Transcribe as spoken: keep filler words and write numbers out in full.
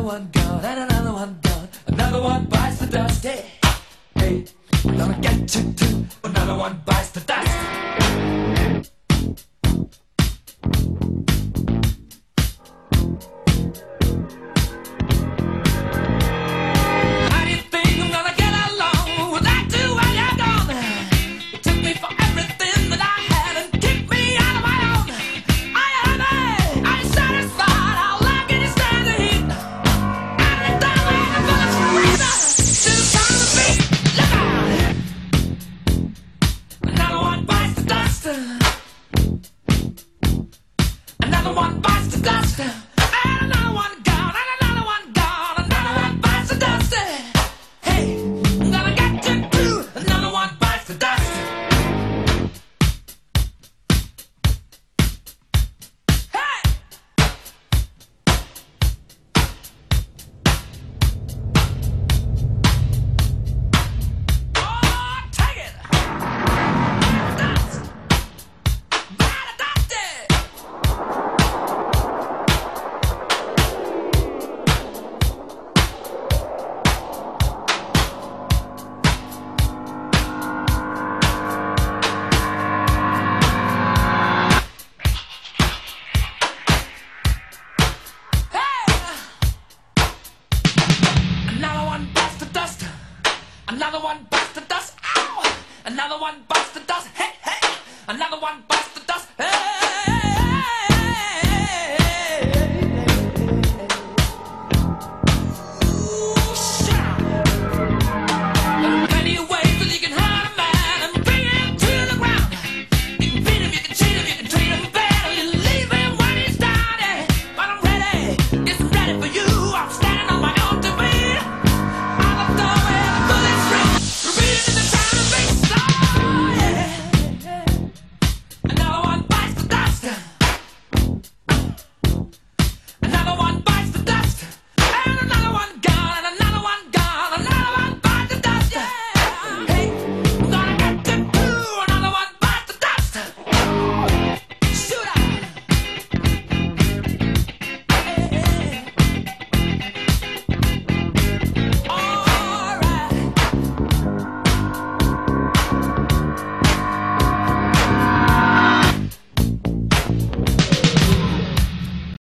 one gone, and another one gone. Another one bites the dust. Hey, hey, I'm gonna get you too. Another one bites the dust. How do you think I'm gonna get along without you when you're gone? You took me for everything that I had and kicked me out of my own. Are you happy? Are you satisfied? How long can you stand the heat? Out of the down when the bullets freeze out. Still sound the beat. Look out! Another one bites the dust. Another one bites the dust. And another one gone. And another one gone. Another one bites the dust. Hey, I'm gonna get you too. Another one bites the dust. Hey! Oh, take it! Dust! Bite the dust! Another one bites the dust. Another one bites the dust. Ow! Another one bites the dust. Hey, hey! Another one bites the dust. Hey!